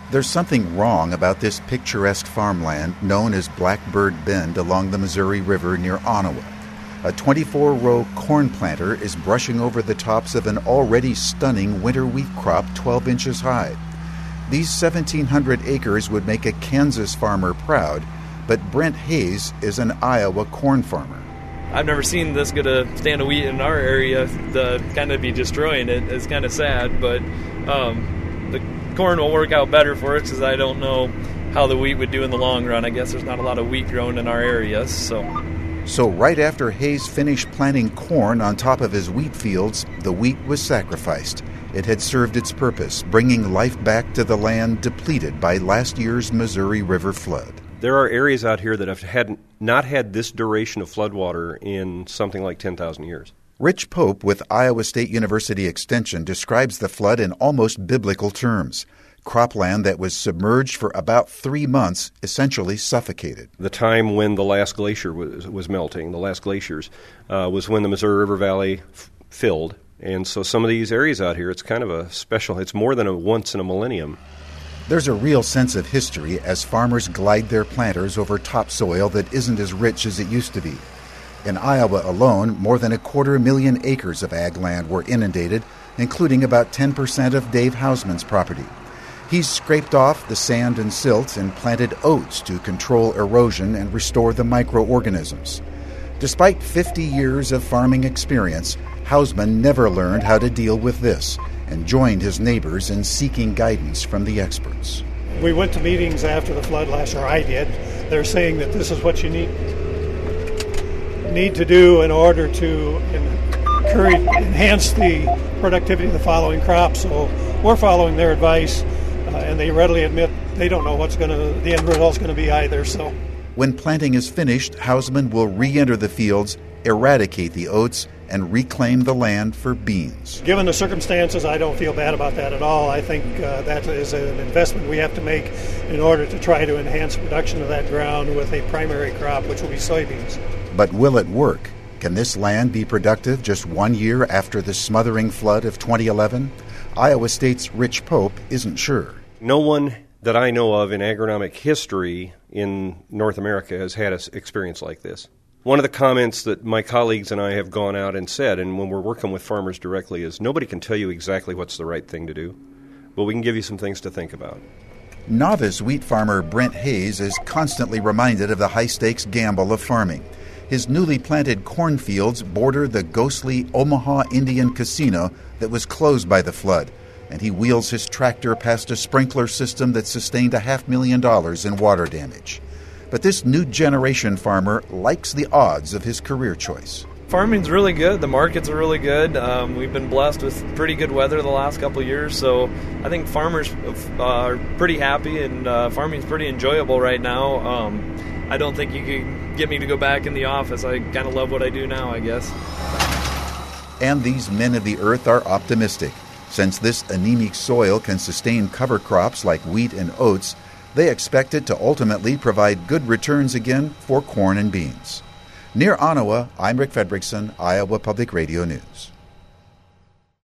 There's something wrong about this picturesque farmland known as Blackbird Bend along the Missouri River near Ottawa. A 24-row corn planter is brushing over the tops of an already stunning winter wheat crop 12 inches high. These 1,700 acres would make a Kansas farmer proud, but Brent Hayes is an Iowa corn farmer. I've never seen this good a stand of wheat in our area to kind of be destroying it. It's kind of sad, but the corn will work out better for us because I don't know how the wheat would do in the long run. I guess there's not a lot of wheat grown in our areas. So right after Hayes finished planting corn on top of his wheat fields, the wheat was sacrificed. It had served its purpose, bringing life back to the land depleted by last year's Missouri River flood. There are areas out here that have not had this duration of floodwater in something like 10,000 years. Rich Pope with Iowa State University Extension describes the flood in almost biblical terms. Cropland that was submerged for about 3 months essentially suffocated. The time when the last glacier was melting, the last glaciers, was when the Missouri River Valley filled. And so some of these areas out here, it's kind of a special, it's more than a once in a millennium. There's a real sense of history as farmers glide their planters over topsoil that isn't as rich as it used to be. In Iowa alone, more than 250,000 acres of ag land were inundated, including about 10% of Dave Hausman's property. He's scraped off the sand and silt and planted oats to control erosion and restore the microorganisms. Despite 50 years of farming experience, Hausman never learned how to deal with this and joined his neighbors in seeking guidance from the experts. We went to meetings after the flood last year. I did. They're saying that this is what you need to do in order to enhance the productivity of the following crops. So we're following their advice, and they readily admit they don't know what the end result's going to be either. So when planting is finished, Hausman will re-enter the fields, eradicate the oats, and reclaim the land for beans. Given the circumstances, I don't feel bad about that at all. I think that is an investment we have to make in order to try to enhance production of that ground with a primary crop, which will be soybeans. But will it work? Can this land be productive just 1 year after the smothering flood of 2011? Iowa State's Rich Pope isn't sure. No one that I know of in agronomic history in North America has had an experience like this. One of the comments that my colleagues and I have gone out and said, and when we're working with farmers directly, is nobody can tell you exactly what's the right thing to do, but we can give you some things to think about. Novice wheat farmer Brent Hayes is constantly reminded of the high-stakes gamble of farming. His newly planted cornfields border the ghostly Omaha Indian Casino that was closed by the flood, and he wheels his tractor past a sprinkler system that sustained $500,000 in water damage. But this new generation farmer likes the odds of his career choice. Farming's really good. The markets are really good. We've been blessed with pretty good weather the last couple of years, so I think farmers are pretty happy, and farming's pretty enjoyable right now. I don't think you could get me to go back in the office. I kind of love what I do now, I guess. And these men of the earth are optimistic. Since this anemic soil can sustain cover crops like wheat and oats, they expect it to ultimately provide good returns again for corn and beans. Near Ottawa, I'm Rick Fredrickson, Iowa Public Radio News.